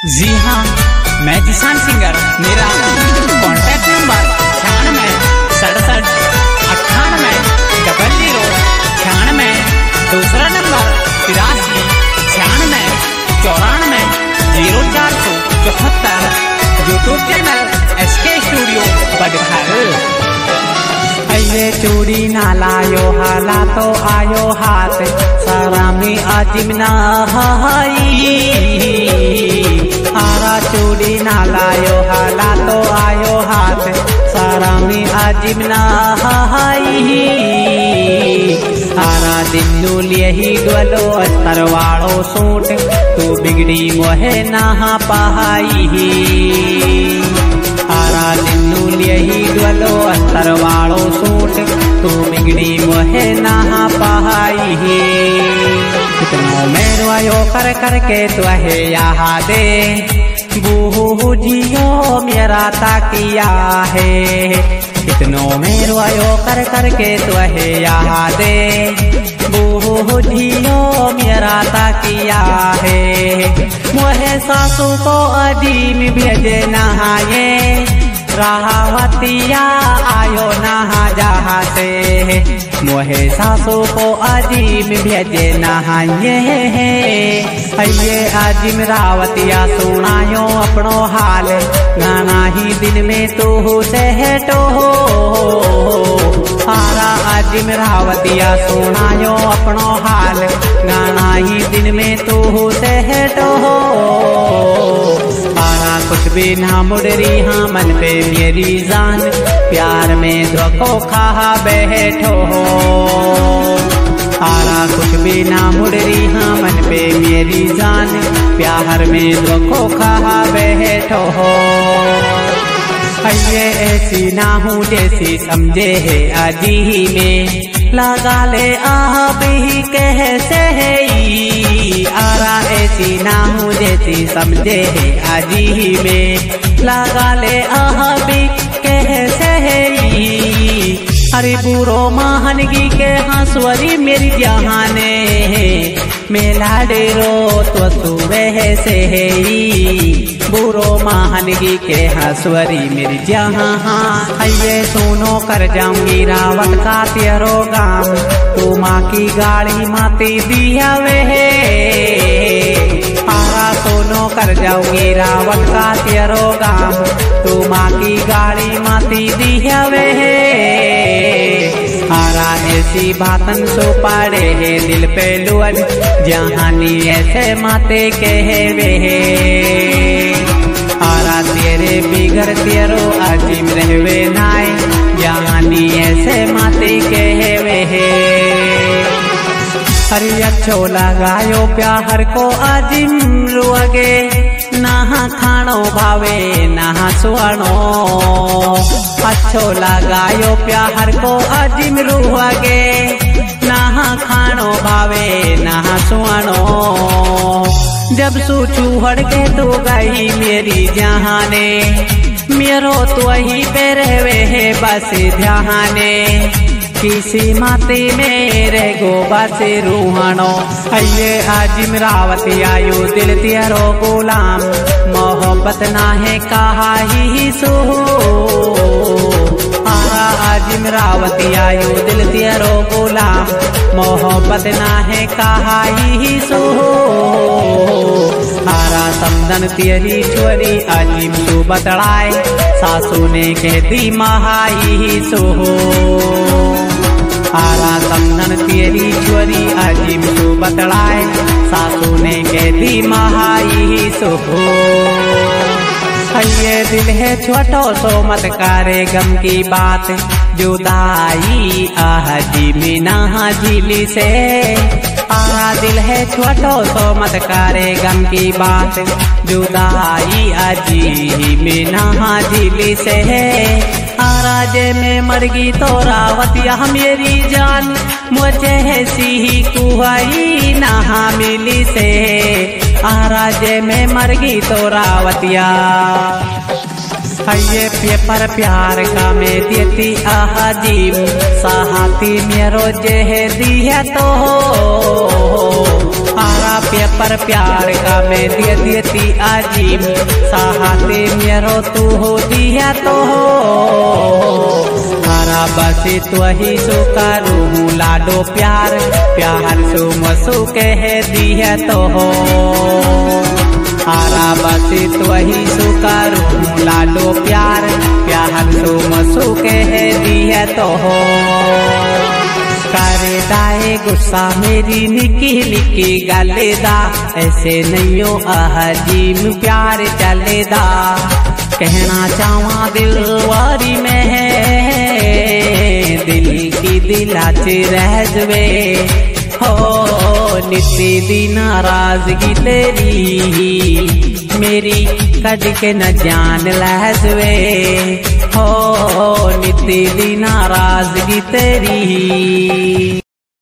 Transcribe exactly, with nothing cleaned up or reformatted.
जी हाँ, मैं जिसान सिंगर। मेरा कॉन्टैक्ट नंबर छियानवे सड़सठ अट्ठानवे डबल जीरो छियानवे। दूसरा नंबर तिरासी छियानवे चौरानवे जीरो चार सौ चौहत्तर। YouTube channel S K studio Badkhal. अये चूड़ी ना लायो हाला तो आयो हाथ सरामी आजिमना हाई। आरा चूड़ी ना लायो हाला तो आयो हाथ सरामी आजिमना हाई। आरा दिल्लू लिए ही डोलो अस्तर वाड़ो सूट तू बिगड़ी मोहे ना पाई। आरा दिल्लू लिए ही डोलो अस्तर वाड़ो सूट तू बिगड़ी मोहे ना पाई। कितनो मेरो आयो कर कर के तो है यहाँ दे बूझियो मेरा ताकिया है। कितनो मेरो आयो कर कर के तो है यहाँ दे बूझियो मेरा ताकिया है। मोहे सासू को अजीम भेजे नहाए राहवतिया आयो नहा जहा से। मोहे सासू को अजीम भेजे नहाए ये अजीम रावतिया सुनायो अपनो हाल गाना ही दिन में तू सेहटो। आरा अजीम रावतिया सुनायो अपनो हाल गाना ही दिन में तू सेहटो। आरा कुछ भी ना मुड़री हाँ मन पे मेरी जान प्यार में धोखो खा बैठो। आरा कुछ भी ना मुड़री हाँ मन पे मेरी जान प्यार में धोखो खा बैठो। ये ऐसी ना हूँ जैसी समझे है आजी ही में लगा ले आप ही कैसे है। आरा ऐसी ना हूँ जैसी समझे है आजी ही में लगा ले आप ही कैसे है। अरे बुरो महानगी के हंसवरी मेरी जहाने मेला डेरो तो सुबह से है। बुरो महानगी के हंसवरी मेरी जहाँ ये सुनो कर जाऊंगी रावत का तेरो गाम तू माँ की गाड़ी माती दिया वे। आरा सोनो कर जाऊंगी रावत का तेरो गाम तू माँ की गाड़ी माती दिया वे। आरा ऐसी बातन सो पाड़े है दिल पे लुअन जहानी ऐसे माते कहवे। आरा तेरे बिगर तेरो अजीम रहवे नाय जहानी ऐसे माते कहवे। हरी अच्छो लगायो प्यार को अजीम रुअगे ना खानो भावे ना सुहानो। अच्छो लगायो प्यार को अजीम रुअगे ना खानो भावे ना सुहानो। जब सूचू हड़ के तो गई मेरी जहाने मेरो तो ही पे रहवे है बस ध्याने। किसी माती मेरे गोबा से रूहानो ये आजिम रावती आयु दिल तेरो गुलाम मोहब्बत ना है कहा ही सो। आरा आजिम रावती आयु दिल तेरो गुलाम मोहब्बत ना है कहा ही सो। आरा समदन तेरी छोरी अजीम तू बतड़ाए सासू ने कहती महाई ही सो। आरा समदन तेरी छोरी अजीम तू बतड़ाए सासू ने कहती महाई ही सो। ये दिल है छोटो सो मत करे गम की बात जुदाई अजीम ना झीली से। आरा दिल है छोटो सो मत करे गम की बात जुदाई अजीम ना झीली से। आरा जे में मरगी तो रावतिया मेरी जान मुझे सी कुहाई ना मिली से। आरा जे में मरगी तो रावतिया ये पेपर प्यार का में देती अजीम साहती मेरो जे दिया तो। आरा पेपर प्यार का मैं दिए देती अजीम सहाते मेरो तू हो दिया तो हो आरा बसे तो ही सो करूँ लाडो प्यार प्यार सो मसो कह दिया तो हो आरा बसे तो ही सो करूँ लाडो प्यार प्यार सो मसो कह दिया तो हो करे दाए गुस्सा मेरी निकी निकी गले दा ऐसे नहीं हो अजीम प्यार चले दा कहना चाहवा दिल वारी में है दिल की दिलाचे रह जवे हो नित्य दी नाराजगी तेरी मेरी कद के न जान लहजवे हो नित्य दी नाराजगी तेरी।